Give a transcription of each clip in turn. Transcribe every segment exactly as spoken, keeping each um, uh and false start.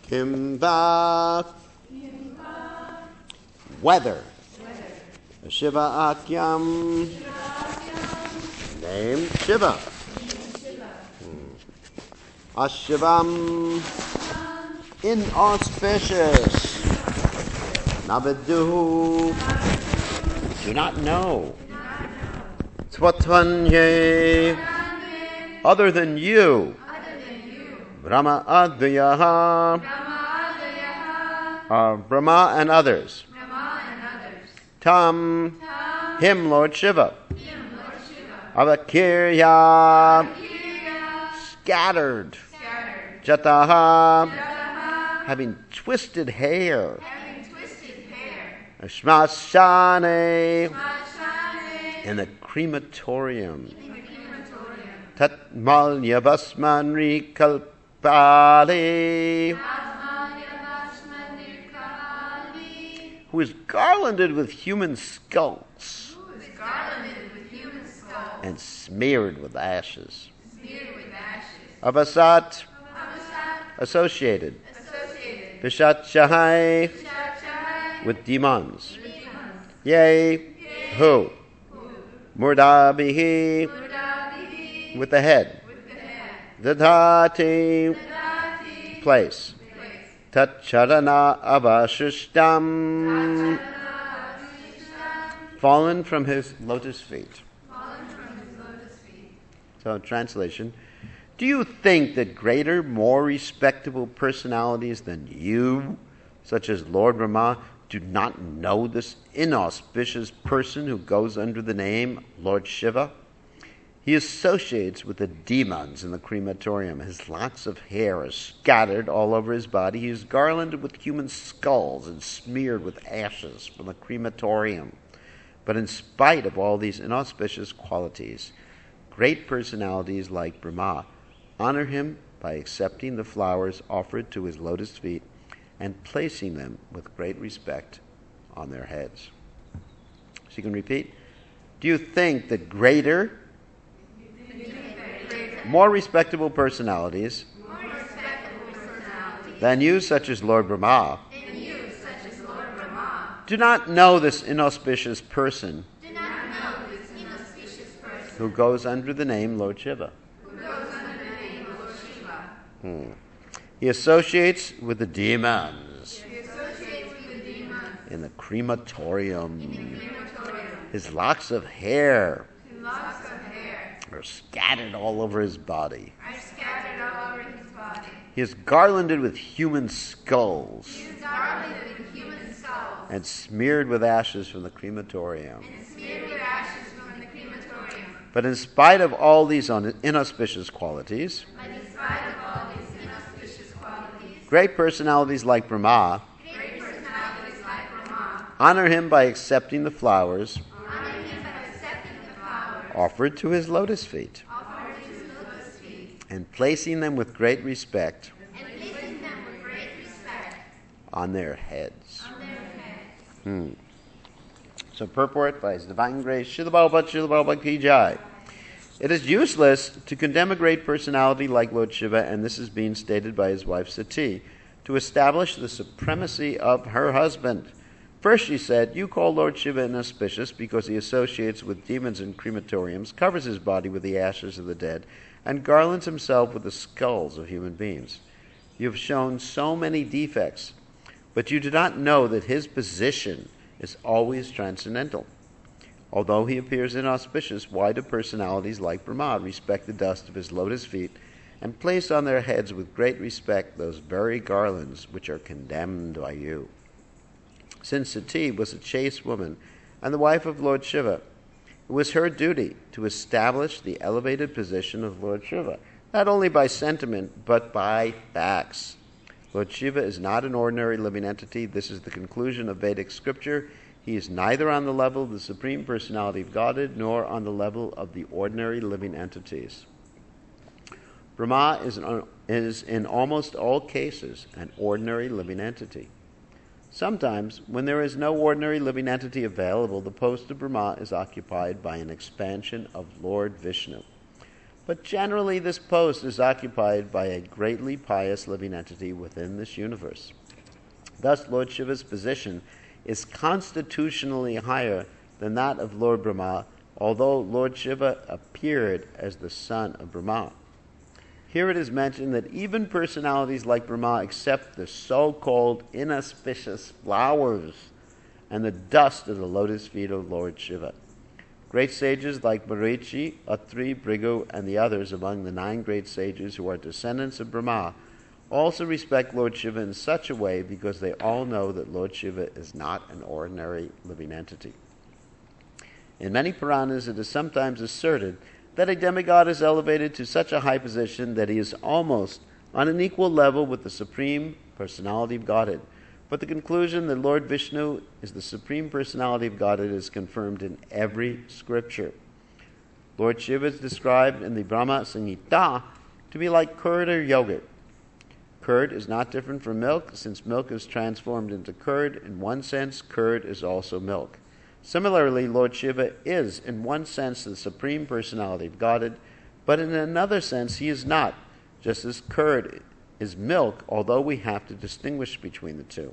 Kimba. Weather. Shiva Akyam. Name Shiva. Hmm. Ashivam. Inauspicious. Navidu. Do not know. Swatanye. Other than you. Brahma Adyaha. Uh, Brahma and others. Tam. Him, Lord Shiva. Avakirya. Scattered. Jataha. Having twisted hair. Shmashane. In the crematorium. Tatmalyavasmanri kalpali. Who is garlanded with human skulls. And smeared with ashes. Avasat. Associated. Vishat Shahai. With demons. Yea. Who? Murdabihi. With the head. Dadhati. Place. Tacharana avashishtam. Fallen from his lotus feet. So, translation. Do you think that greater, more respectable personalities than you, such as Lord Brahma, do not know this inauspicious person who goes under the name Lord Shiva? He associates with the demons in the crematorium. His locks of hair are scattered all over his body. He is garlanded with human skulls and smeared with ashes from the crematorium. But in spite of all these inauspicious qualities, great personalities like Brahma honor him by accepting the flowers offered to his lotus feet and placing them with great respect on their heads. So you can repeat. Do you think that greater, more respectable personalities, more respectable personalities than you, such as Lord Brahma, you, such as Lord Brahma, do not know this inauspicious person, do not know this inauspicious person who goes under the name Lord Shiva? Who goes under the name Lord Shiva. Hmm. He associates with the demons, he associates with the demons in the crematorium. In the crematorium. His locks of hair, His locks of hair are scattered all over his body. Are scattered all over his body. He is garlanded with human skulls. He is garlanded with human skulls. And smeared with ashes from the crematorium. And smeared with ashes from the crematorium. But in spite of all these inauspicious qualities, but in spite of all these inauspicious qualities, great personalities like Brahma, great personalities like Brahma honor him by accepting the flowers offered to his lotus feet, to his lotus feet and placing them with great respect, them with great respect on their heads. On their heads. Hmm. So purport by His Divine Grace, Srila Prabhupada, Srila Prabhupada Ki Jai. It is useless to condemn a great personality like Lord Shiva, and this is being stated by his wife Sati, to establish the supremacy of her husband. First, she said, you call Lord Shiva inauspicious because he associates with demons in crematoriums, covers his body with the ashes of the dead, and garlands himself with the skulls of human beings. You have shown so many defects, but you do not know that his position is always transcendental. Although he appears inauspicious, why do personalities like Brahma respect the dust of his lotus feet and place on their heads with great respect those very garlands which are condemned by you? Since Sati was a chaste woman and the wife of Lord Shiva, it was her duty to establish the elevated position of Lord Shiva, not only by sentiment, but by facts. Lord Shiva is not an ordinary living entity. This is the conclusion of Vedic scripture. He is neither on the level of the Supreme Personality of Godhead, nor on the level of the ordinary living entities. Brahma is, an, is in almost all cases an ordinary living entity. Sometimes, when there is no ordinary living entity available, the post of Brahma is occupied by an expansion of Lord Vishnu. But generally this post is occupied by a greatly pious living entity within this universe. Thus, Lord Shiva's position is constitutionally higher than that of Lord Brahma, although Lord Shiva appeared as the son of Brahma. Here it is mentioned that even personalities like Brahma accept the so-called inauspicious flowers and the dust of the lotus feet of Lord Shiva. Great sages like Marichi, Atri, Bhrigu, and the others among the nine great sages who are descendants of Brahma also respect Lord Shiva in such a way because they all know that Lord Shiva is not an ordinary living entity. In many Puranas it is sometimes asserted that a demigod is elevated to such a high position that he is almost on an equal level with the Supreme Personality of Godhead. But the conclusion that Lord Vishnu is the Supreme Personality of Godhead is confirmed in every scripture. Lord Shiva is described in the Brahma Samhita to be like curd or yogurt. Curd is not different from milk, since milk is transformed into curd. In one sense, curd is also milk. Similarly, Lord Shiva is, in one sense, the Supreme Personality of Godhead, but in another sense, he is not, just as curd is milk, although we have to distinguish between the two.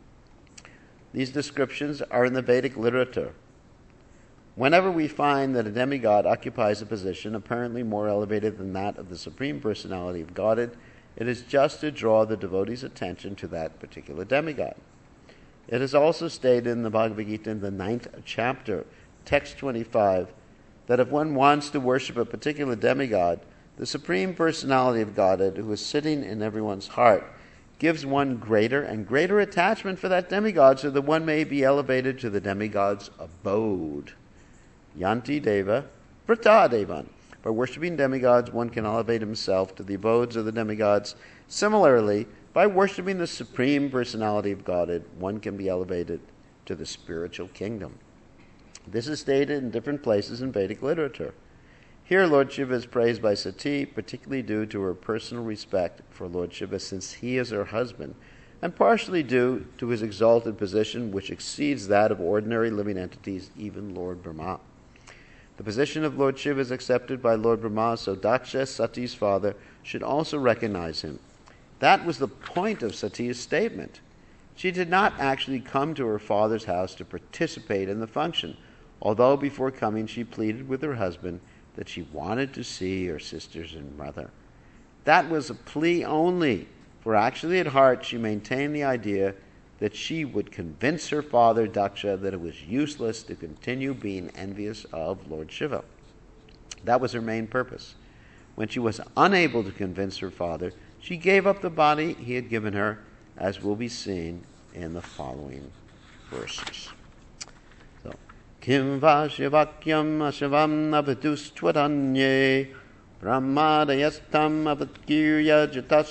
These descriptions are in the Vedic literature. Whenever we find that a demigod occupies a position apparently more elevated than that of the Supreme Personality of Godhead, it is just to draw the devotee's attention to that particular demigod. It is also stated in the Bhagavad Gita in the ninth chapter, text twenty-five, that if one wants to worship a particular demigod, the Supreme Personality of Godhead, who is sitting in everyone's heart, gives one greater and greater attachment for that demigod so that one may be elevated to the demigod's abode. Yanti Deva Vrata Devan. By worshipping demigods, one can elevate himself to the abodes of the demigods. Similarly, by worshipping the Supreme Personality of Godhead, one can be elevated to the spiritual kingdom. This is stated in different places in Vedic literature. Here, Lord Shiva is praised by Sati, particularly due to her personal respect for Lord Shiva, since he is her husband, and partially due to his exalted position, which exceeds that of ordinary living entities, even Lord Brahma. The position of Lord Shiva is accepted by Lord Brahma, so Daksha, Sati's father, should also recognize him. That was the point of Sati's statement. She did not actually come to her father's house to participate in the function, although before coming she pleaded with her husband that she wanted to see her sisters and mother. That was a plea only, for actually at heart she maintained the idea that she would convince her father, Daksha, that it was useless to continue being envious of Lord Shiva. That was her main purpose. When she was unable to convince her father, she gave up the body he had given her, as will be seen in the following verses. So, Kim va shivakyam ashivam avidustvatanye brahmadayastam avadgirya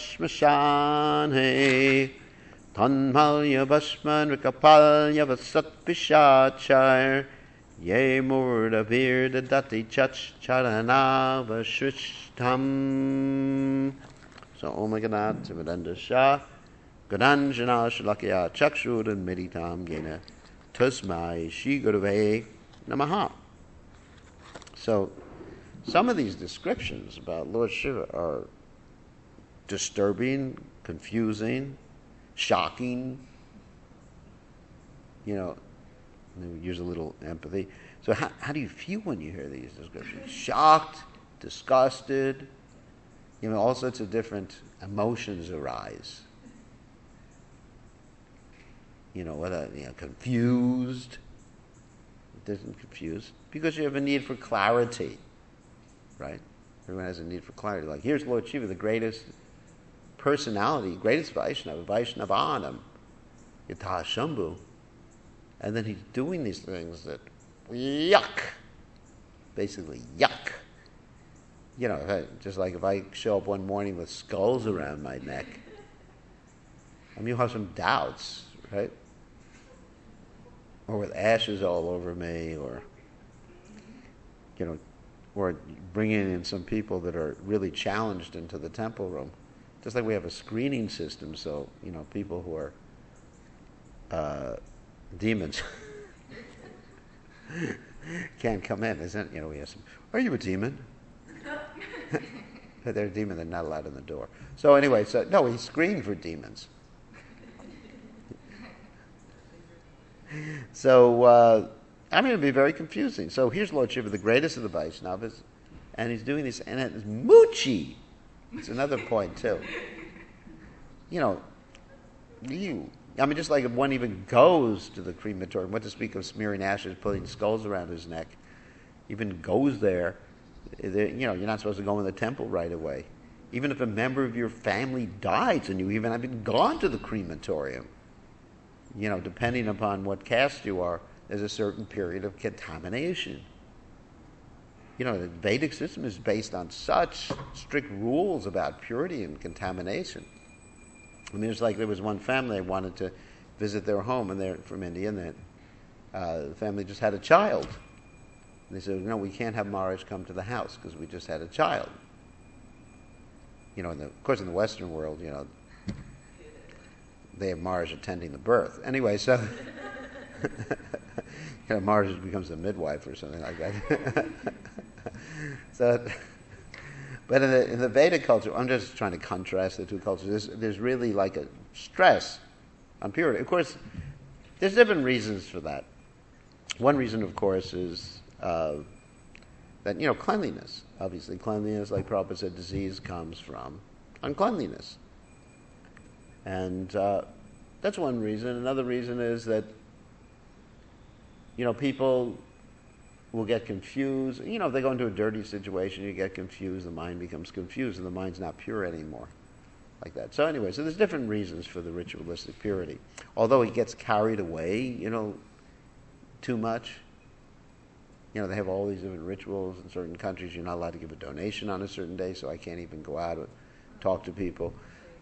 jatashmashane tanmalya bhashman rikapalya vasatpishachar ye murdavir dadati chach charanavashrishtam. So, Om Ganat Simadanda Shah Gananjana Shalakya Chakshudan Meditam Yena Tusmai Shri Gurave Namaha. So, some of these descriptions about Lord Shiva are disturbing, confusing, shocking. You know, use a little empathy. So, how, how do you feel when you hear these descriptions? Shocked, disgusted. You know, all sorts of different emotions arise. You know, what a, you know, confused. It doesn't confuse because you have a need for clarity, right? Everyone has a need for clarity. Like, here's Lord Shiva, the greatest personality, greatest Vaishnava, Vaishnavanam, Yatha Shambhu, and then he's doing these things that yuck, basically yuck. You know, just like if I show up one morning with skulls around my neck, I mean, you'll have some doubts, right? Or with ashes all over me, or, you know, or bringing in some people that are really challenged into the temple room. Just like we have a screening system, so, you know, people who are uh, demons can't come in, isn't it? You know, we have some, are you a demon? If they're a demon, they're not allowed in the door. So anyway, so no, he screened for demons. So, uh, I mean, it would be very confusing. So here's Lord Shiva, the greatest of the Vaishnavas, and he's doing this, and it's moochie. It's another point, too. You know, you, I mean, just like if one even goes to the crematorium, what to speak of smearing ashes, putting skulls around his neck, even goes there, you know, you're not supposed to go in the temple right away. Even if a member of your family dies and you even haven't gone to the crematorium, you know, depending upon what caste you are, there's a certain period of contamination. You know, the Vedic system is based on such strict rules about purity and contamination. I mean, it's like there was one family that wanted to visit their home, and they're from India, and that uh, the family just had a child. And they said, no, we can't have Maharaj come to the house because we just had a child. You know, in the, of course, in the Western world, you know, they have Maharaj attending the birth. Anyway, so you know, Maharaj becomes a midwife or something like that. So, but in the, in the Vedic culture, I'm just trying to contrast the two cultures. There's, there's really like a stress on purity. Of course, there's different reasons for that. One reason, of course, is uh, that, you know, cleanliness. Obviously, cleanliness, like Prabhupada said, disease comes from uncleanliness. And uh, that's one reason. Another reason is that, you know, people will get confused. You know, if they go into a dirty situation, you get confused, the mind becomes confused, and the mind's not pure anymore. Like that. So anyway, so there's different reasons for the ritualistic purity. Although it gets carried away, you know, too much. You know, they have all these different rituals in certain countries. You're not allowed to give a donation on a certain day, so I can't even go out and talk to people.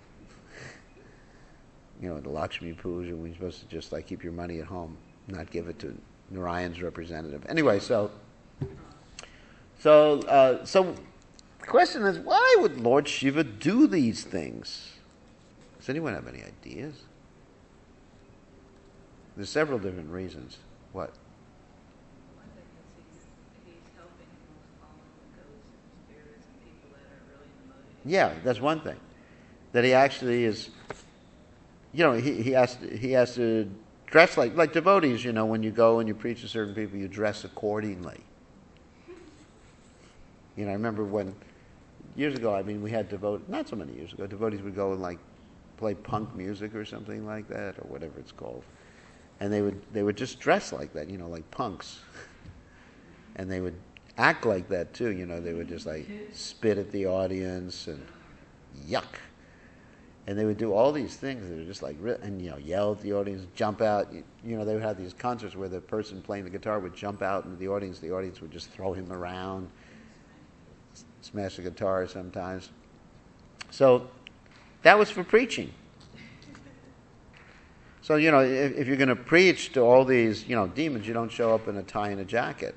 You know, the Lakshmi Puja, we're supposed to just like keep your money at home, not give it to Narayan's representative. Anyway, so so uh, so the question is, why would Lord Shiva do these things? Does anyone have any ideas? There's several different reasons. What? One thing is he's, he's helping most fallen ghosts and spirits and people that are really in the mood. Yeah, that's one thing. That he actually is, you know, he, he has to, he has to dress like, like devotees, you know, when you go and you preach to certain people, you dress accordingly. You know, I remember when, years ago, I mean, we had devotees, not so many years ago, devotees would go and like play punk music or something like that, or whatever it's called. And they would they would just dress like that, you know, like punks. And they would act like that too, you know, they would just like spit at the audience and yuck. And they would do all these things that are just like, and you know, yell at the audience, jump out. You, you know, they would have these concerts where the person playing the guitar would jump out into the audience. The audience would just throw him around, smash the guitar sometimes. So that was for preaching. So, you know, if, if you're going to preach to all these, you know, demons, you don't show up in a tie and a jacket.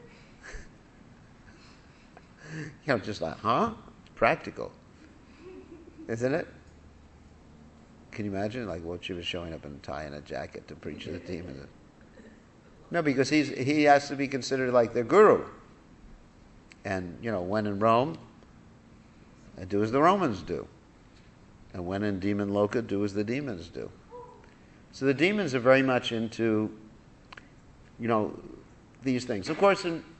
You know, just like, huh? It's practical. Isn't it? Can you imagine, like, what she was showing up in a tie and a jacket to preach to the demons? No, because he's he has to be considered like their guru. And, you know, when in Rome, do as the Romans do. And when in demon loka, do as the demons do. So the demons are very much into, you know, these things. Of course, in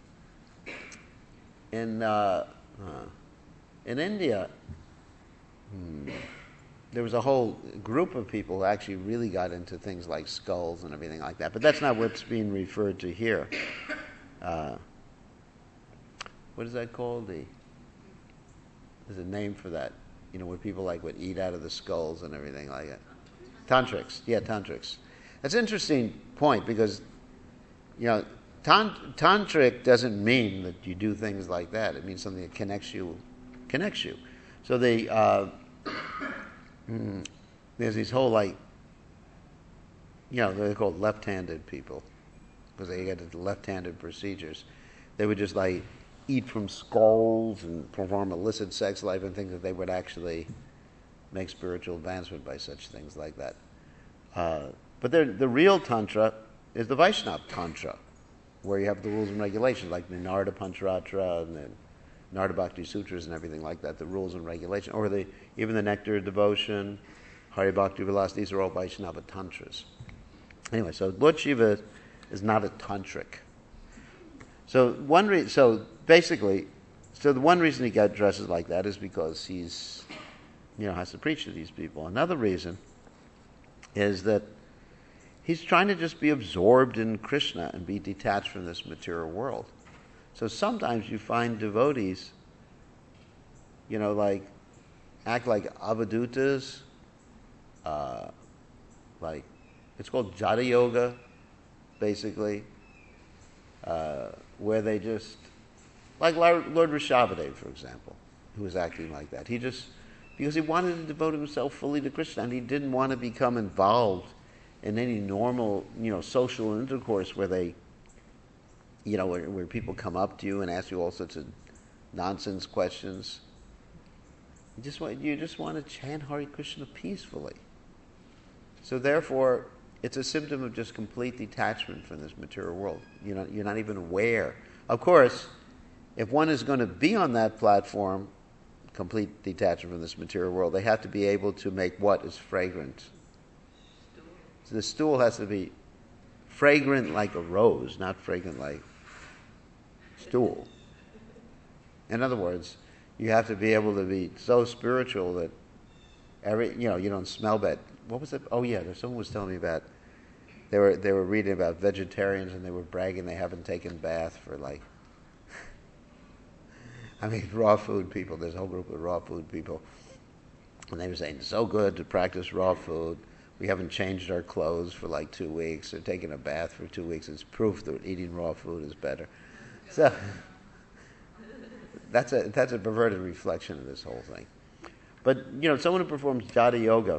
in uh, uh, in India, hmm, there was a whole group of people who actually really got into things like skulls and everything like that. But that's not what's being referred to here. Uh, what is that called? The there's a name for that. You know, where people like would eat out of the skulls and everything like that. Tantrics, yeah, tantrics. That's an interesting point because, you know, tant- tantric doesn't mean that you do things like that. It means something that connects you, connects you. So the uh, mm, there's these whole like, you know, they're called left-handed people because they get the left-handed procedures. They would just like eat from skulls and perform illicit sex life and things that they would actually make spiritual advancement by such things like that. Uh, but the real Tantra is the Vaishnava Tantra, where you have the rules and regulations, like the Narada Pancharatra and the Narada Bhakti Sutras and everything like that, the rules and regulations, or the even the Nectar of Devotion, Hari Bhakti Vilas, these are all Vaishnava tantras. Anyway, so Lord Shiva is not a tantric. So one re- so basically, so the one reason he got dresses like that is because he's, you know, has to preach to these people. Another reason is that he's trying to just be absorbed in Krishna and be detached from this material world. So sometimes you find devotees, you know, like, act like avadutas, uh, like, it's called Jata Yoga, basically, uh, where they just, like Lord Rishabhadev, for example, who was acting like that. He just, because he wanted to devote himself fully to Krishna, and he didn't want to become involved in any normal, you know, social intercourse where they, you know, where, where people come up to you and ask you all sorts of nonsense questions. You just want, you just want to chant Hare Krishna peacefully. So therefore, it's a symptom of just complete detachment from this material world. You're not, you're not even aware. Of course, if one is going to be on that platform, complete detachment from this material world, they have to be able to make what is fragrant. So the stool has to be fragrant like a rose, not fragrant like stool. In other words, you have to be able to be so spiritual that every, you know, you don't smell bad. What was it? Oh yeah, there's someone was telling me about, they were they were reading about vegetarians and they were bragging they haven't taken bath for like, I mean, raw food people. There's a whole group of raw food people, and they were saying it's so good to practice raw food. We haven't changed our clothes for like two weeks or taken a bath for two weeks. It's proof that eating raw food is better. So that's a that's a perverted reflection of this whole thing. But you know, someone who performs Jata Yoga,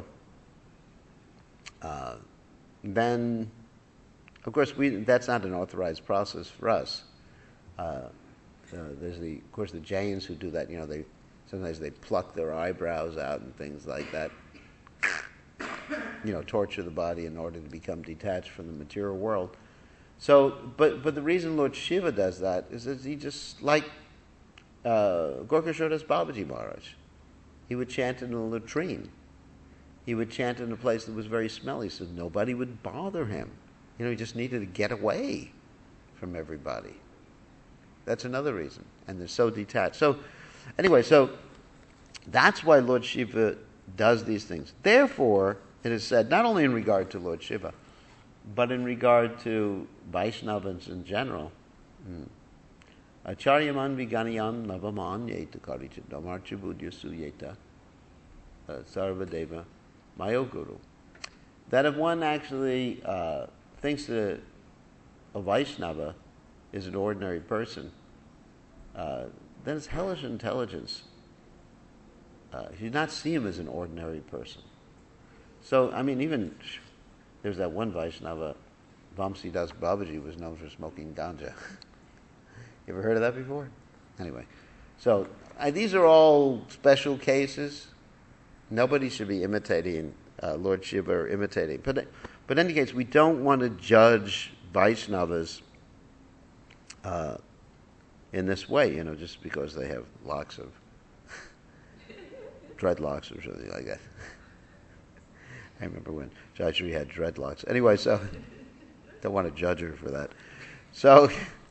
uh, then of course we that's not an authorized process for us. Uh, uh, there's the of course the Jains who do that. You know, they sometimes they pluck their eyebrows out and things like that. You know, torture the body in order to become detached from the material world. So, but but the reason Lord Shiva does that is that he just, like uh, Gorkashodas Babaji Maharaj, he would chant in a latrine. He would chant in a place that was very smelly so nobody would bother him. You know, he just needed to get away from everybody. That's another reason. And they're so detached. So, anyway, so that's why Lord Shiva does these things. Therefore, it is said, not only in regard to Lord Shiva, but in regard to Vaishnavas in general, Acharyaman viganayam navaman yeta karichidam archibudya suyeta sarvadeva mayo guru. That if one actually uh, thinks that a Vaishnava is an ordinary person, uh, then it's hellish intelligence. Uh, you do not see him as an ordinary person. So, I mean, even there's that one Vaishnava, Vamsi Das Babaji, was known for smoking ganja. You ever heard of that before? Anyway, so uh, these are all special cases. Nobody should be imitating uh, Lord Shiva or imitating. But, but in any case, we don't want to judge Vaishnavas uh, in this way, you know, just because they have locks of dreadlocks or something like that. I remember when Jayashree had dreadlocks. Anyway, so don't want to judge her for that. So,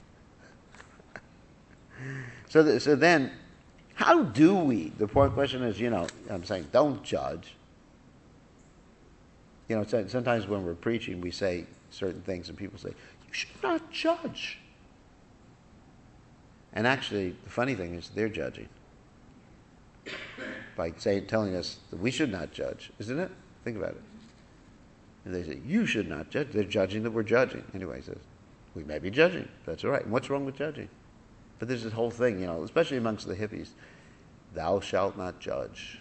so, th- so then, how do we? The point question is, you know, I'm saying, don't judge. You know, so, sometimes when we're preaching, we say certain things, and people say, "You should not judge." And actually, the funny thing is, they're judging by saying, telling us that we should not judge, isn't it? Think about it. And they say, you should not judge. They're judging that we're judging. Anyway, he says, we may be judging. That's all right. And what's wrong with judging? But there's this whole thing, you know, especially amongst the hippies. Thou shalt not judge.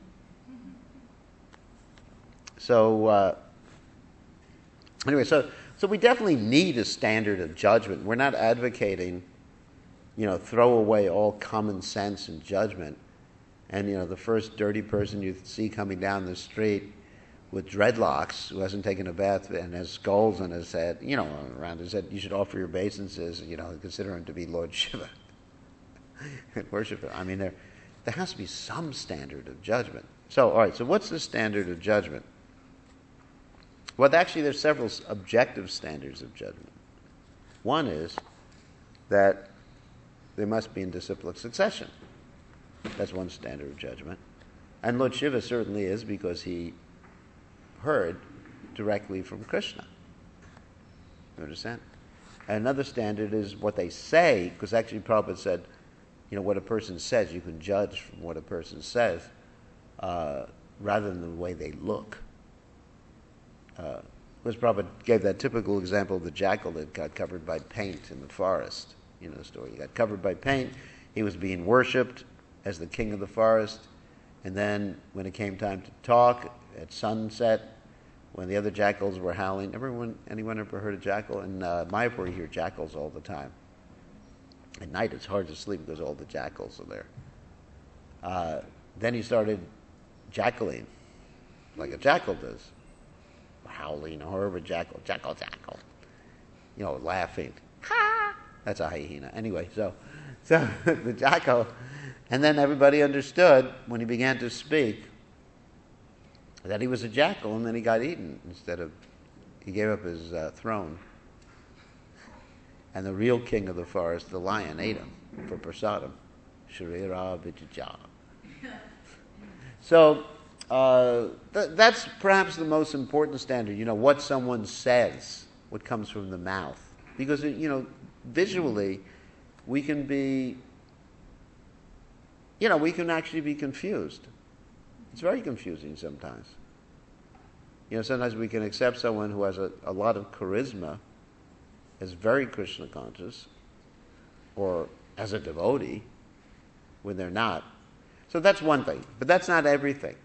So, uh, anyway, so so we definitely need a standard of judgment. We're not advocating, you know, throw away all common sense and judgment. And, you know, the first dirty person you see coming down the street with dreadlocks, who hasn't taken a bath and has skulls on his head, you know, around his head, you should offer your obeisances, you know, consider him to be Lord Shiva. and worship him. I mean, there, there has to be some standard of judgment. So, all right, so what's the standard of judgment? Well, actually, there's several objective standards of judgment. One is that they must be in disciplic succession. That's one standard of judgment. And Lord Shiva certainly is, because he heard directly from Krishna. You understand? And another standard is what they say, because actually Prabhupada said, you know, what a person says, you can judge from what a person says, uh, rather than the way they look. Uh, because Prabhupada gave that typical example of the jackal that got covered by paint in the forest. You know the story. He got covered by paint. He was being worshipped as the king of the forest. And then when it came time to talk at sunset, when the other jackals were howling, everyone, anyone ever heard a jackal? In uh, Mayapur, you hear jackals all the time. At night, it's hard to sleep because all the jackals are there. Uh, then he started jackaling, like a jackal does. Howling, a horrible jackal, jackal, jackal. You know, laughing. Ha! That's a hyena. Anyway, so, so the jackal, and then everybody understood when he began to speak that he was a jackal, and then he got eaten instead of, he gave up his uh, throne. And the real king of the forest, the lion, ate him for prasadam. Sharira Vijaja. So, uh, th- that's perhaps the most important standard, you know, what someone says, what comes from the mouth. Because, you know, visually, we can be, you know, we can actually be confused. It's very confusing sometimes. You know, sometimes we can accept someone who has a, a lot of charisma as very Krishna conscious, or as a devotee, when they're not. So that's one thing, but that's not everything.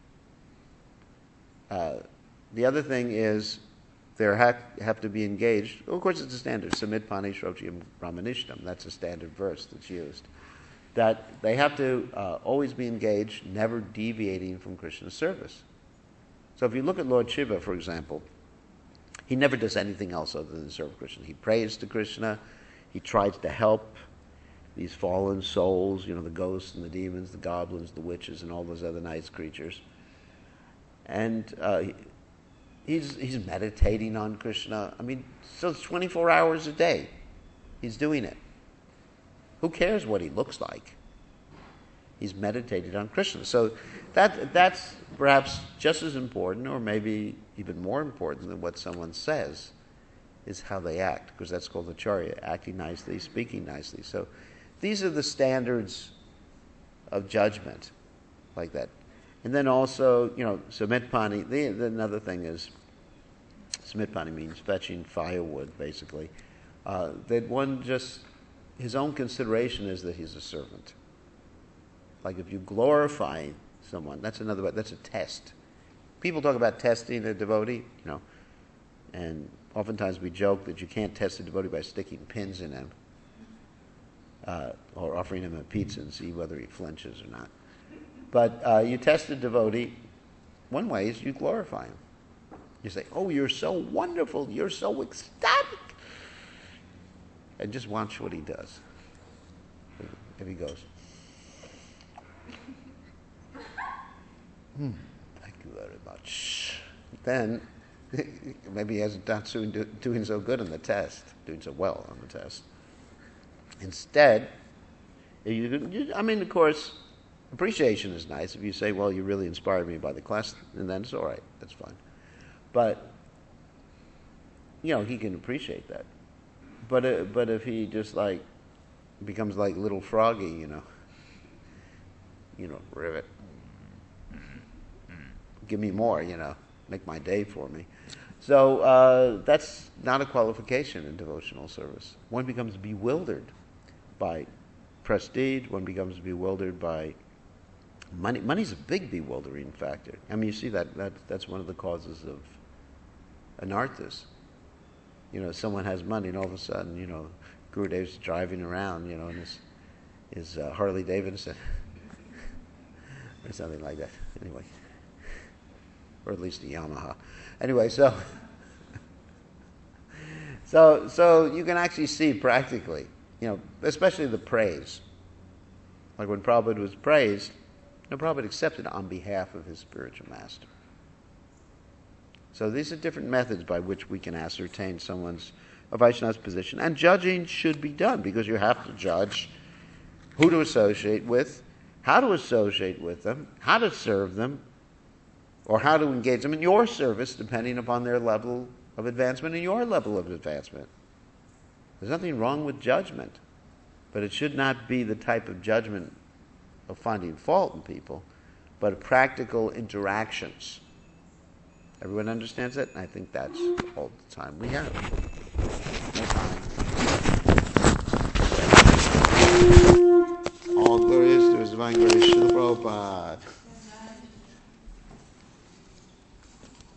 Uh, the other thing is they have, have to be engaged. Well, of course, it's a standard. Samit Pani Shrochiyam Brahmanishtam. That's a standard verse that's used. That they have to uh, always be engaged, never deviating from Krishna's service. So if you look at Lord Shiva, for example, he never does anything else other than serve Krishna. He prays to Krishna. He tries to help these fallen souls, you know, the ghosts and the demons, the goblins, the witches, and all those other nice creatures. And uh, he's he's meditating on Krishna. I mean, so it's twenty-four hours a day. He's doing it. Who cares what he looks like? He's meditated on Krishna. So that that's perhaps just as important, or maybe even more important than what someone says, is how they act, because that's called acharya, acting nicely, speaking nicely. So these are the standards of judgment, like that. And then also, you know, samitpani, the, the, another thing is, samitpani means fetching firewood, basically. Uh, that one just, his own consideration is that he's a servant. Like if you glorify someone, that's another, that's a test. People talk about testing a devotee, you know, and oftentimes we joke that you can't test a devotee by sticking pins in him, uh, or offering him a pizza and see whether he flinches or not. But uh, you test a devotee, one way is you glorify him. You say, oh, you're so wonderful, you're so ecstatic. And just watch what he does. If he goes, hmm, thank you very much. Then, maybe he hasn't done so, doing so good on the test, doing so well on the test. Instead, you, you, I mean, of course, appreciation is nice. If you say, well, you really inspired me by the class, and then it's all right, that's fine. But, you know, he can appreciate that. But uh, but if he just like becomes like little Froggy, you know, you know, rivet, give me more, you know, make my day for me. So uh, that's not a qualification in devotional service. One becomes bewildered by prestige. One becomes bewildered by money. Money's a big bewildering factor. I mean, you see that, that that's one of the causes of anarthas. You know, someone has money, and all of a sudden, you know, Gurudev's driving around, you know, in his, his uh, Harley Davidson, or something like that. Anyway, or at least a Yamaha. Anyway, so, so, so you can actually see practically, you know, especially the praise. Like when Prabhupada was praised, no, Prabhupada accepted on behalf of his spiritual master. So these are different methods by which we can ascertain someone's, a Vaishnava's position. And judging should be done, because you have to judge who to associate with, how to associate with them, how to serve them, or how to engage them in your service, depending upon their level of advancement and your level of advancement. There's nothing wrong with judgment, but it should not be the type of judgment of finding fault in people, but practical interactions. Everyone understands that? I think that's all the time we have. All glories to His divine grace, Srila Prabhupada.